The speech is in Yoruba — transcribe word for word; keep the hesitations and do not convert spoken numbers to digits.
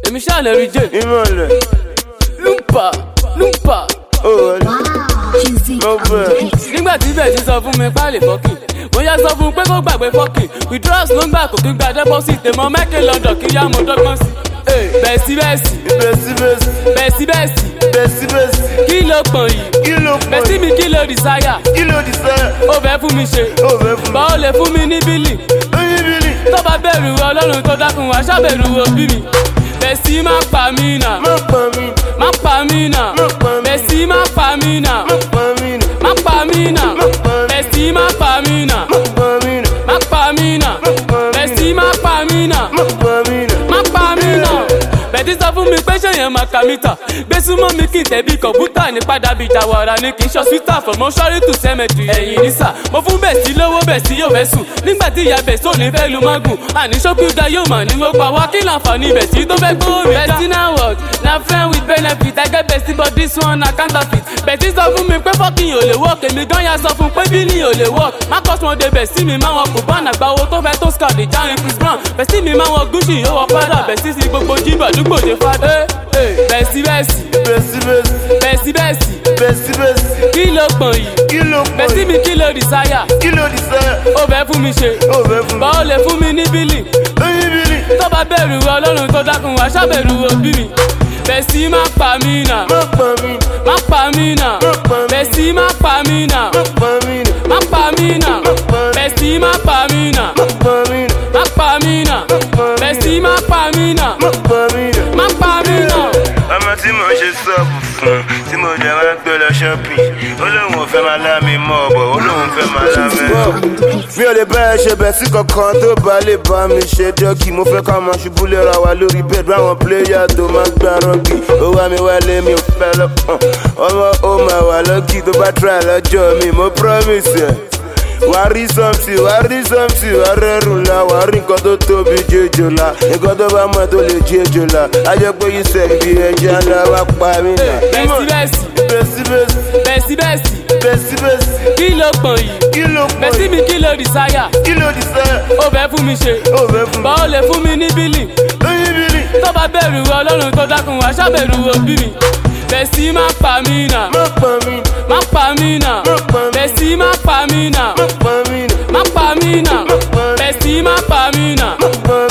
èmi ṣáà lè rí jẹ́. Ìmọ̀lẹ̀. Lumpa lumpa. Oh, no bad. Nígbà tí bẹ́ẹ̀ ti sọ fún mi pálí fọ́kì, mo yá sọ fún un pé kó gbàgbé fọ́kì. Withdrawals ló ń gbà kó kí n gba deposit. Èmọ̀ mẹ́kẹ́ London kí yá mo dọ́gbọ́n sí. Bẹ̀sí bẹ̀sí. Bẹ̀sí bẹ̀sí. Bẹ̀sí bẹ̀sí. Bẹ̀sí bẹ̀sí. Kí ló pọ̀n yìí? Kí ló pọ̀? Bẹ̀sí mi kí ló desire? Kí ló desire? Ó fẹ́ fún mi ṣe. Ó fẹ́ fún mi. Báwo lè fún mi ní bílì? Oyin bílí. Tó bá bẹ̀rù Ọlọ́run tó dákun wá ṣàbẹ̀rù òbí mi. Bẹ̀sí má pa mí nà. Má pa mí. Má pa mí nà. Má pa mí. Bẹ̀sí má pa mí nà. Má pa mí nà. Má pa mí nà. Má pa mí. Bẹ̀sí má pa mí nà. Má pa mí nà. Má pa mí nà. Má pa mí nà. Bẹ̀sí má pa mí nà. Má pa mí nà. Má pa mí nà. Bẹ̀tí sọ fún mi pé ṣé yẹn máa ka mítà. Gbé súnmọ́ mi kí n tẹ̀bí kọ̀ǹpútà ní padà bí ìjàwọ̀ra ni kì í ṣọ swítà from mọ́ṣúárì to cemetery. Ẹ̀yìn ní sà, mo fún Bẹ̀sí lówó Bẹ̀sí yóò fẹ́ sùn. Nígbà tí ìyá Bẹ̀sí ò ní fẹ́ lu mágùn. Àní ṣókúgà yóò mà ní wọ́n pa wá kí láǹfààní Bẹ̀sí tó fẹ́ gbówó mi já. Bẹ̀sí na what? Na friend with benefit. I get Bẹ̀sí but this one na counterfeit. Bẹ̀sí sọ fún mi pé fọ́kìn ò lè work. Èmi gan ya sọ fún pé bílì ò lè work. Má kọ́ sùn ọdẹ Bẹ̀sí mi máa wọn kò bá nàgbà owó tó fẹ́ tó scout ìjárin Chris Brown. Bẹ̀sí mi máa wọn Gucci yóò wọ padà. Bẹ̀sí sí gbogbo jíbọ̀ àdúgbò ṣe fadé. Bẹ̀sí bẹ̀sí. Bẹ̀sí bẹ̀sí. Bẹ̀sí bẹ̀sí. Bẹ̀sí bẹ̀sí. Kí ló pọ̀n yìí? Kí ló pọ̀? Bẹ̀sí mi kí ló desire? Kí ló desire? Ó fẹ́ fún mi ṣe. Ó fẹ́ fún mi. Báwo lè fún mi ní bílì? Oyin bílí. Tó bá bẹ̀rù Ọlọ́run tó dákun wá ṣàbẹ̀rù òbí mi. Bẹ̀sí má pa mí nà. Má pa mí. Má pa mí nà. Má pa mí. Bẹ̀sí má pa mí nà. Má pa mí nà. Má pa mí nà. Má pa mí. Bẹ̀sí má pa mí nà. Má pa mí nà. Má pa mí nà. Bẹ̀sí má pa mí nà. Má pa mí nà. Má pa mí nà. Ọmọ tí mo ṣe sọ́ọ̀bù fún, tí mo jẹ máa ń gbé lọ shopping, ó lóun ò fẹ́ máa lá mi mọ́ ọ̀bọ̀, ó lóun fẹ́ máa lá mẹ́. Mi ò lè bá ẹ ṣe Bẹ̀sí kankan tó bá lè bá mi ṣe dọ́kì. Mo fẹ́ ká máa ṣubú léra wa lórí bẹ́ẹ̀d báwọn pléyà tó máa ń gbá rọ́ọ̀kì. Ó wá mi wálé mi ò fẹ́ lọ. Ọmọ ó máa wà lọ́kì tó bá try lọ́jọ́ mi, mo promise ẹ̀. Wà á rí something, wà á rí something, wà á rẹ́rùn la, wà á rí nǹkan tó tóbi ju ejò la. Nǹkan tó bá mọ̀ tó lè jí ejò la. A jẹ́ pé yìí sẹ̀ ibi ẹja ńlá wá pa mí nà. Bẹ̀sí bẹ̀sí. Bẹ̀sí bẹ̀sí. Bẹ̀sí bẹ̀sí. Bẹ̀sí bẹ̀sí. Kí ló pọ̀n yìí? Kí ló pọ̀? Bẹ̀sí mi kí ló desire? Kí ló desire? Ó fẹ́ fún mi ṣe. Ó fẹ́ fún mi. Báwo lè fún mi ní bílì? Oyin bílí. Tó bá bẹ̀rù Ọlọ́run tó dákun wá ṣàbẹ̀rù òbí mi. Bẹ̀sí má pa mí nà. Má pa mí. Má pa mí nà. Má pa mí. Bẹ̀sí má pa mí nà. Má pa mí nà. Má pa mí nà. Má pa mí. Bẹ̀sí má pa mí nà. Má pa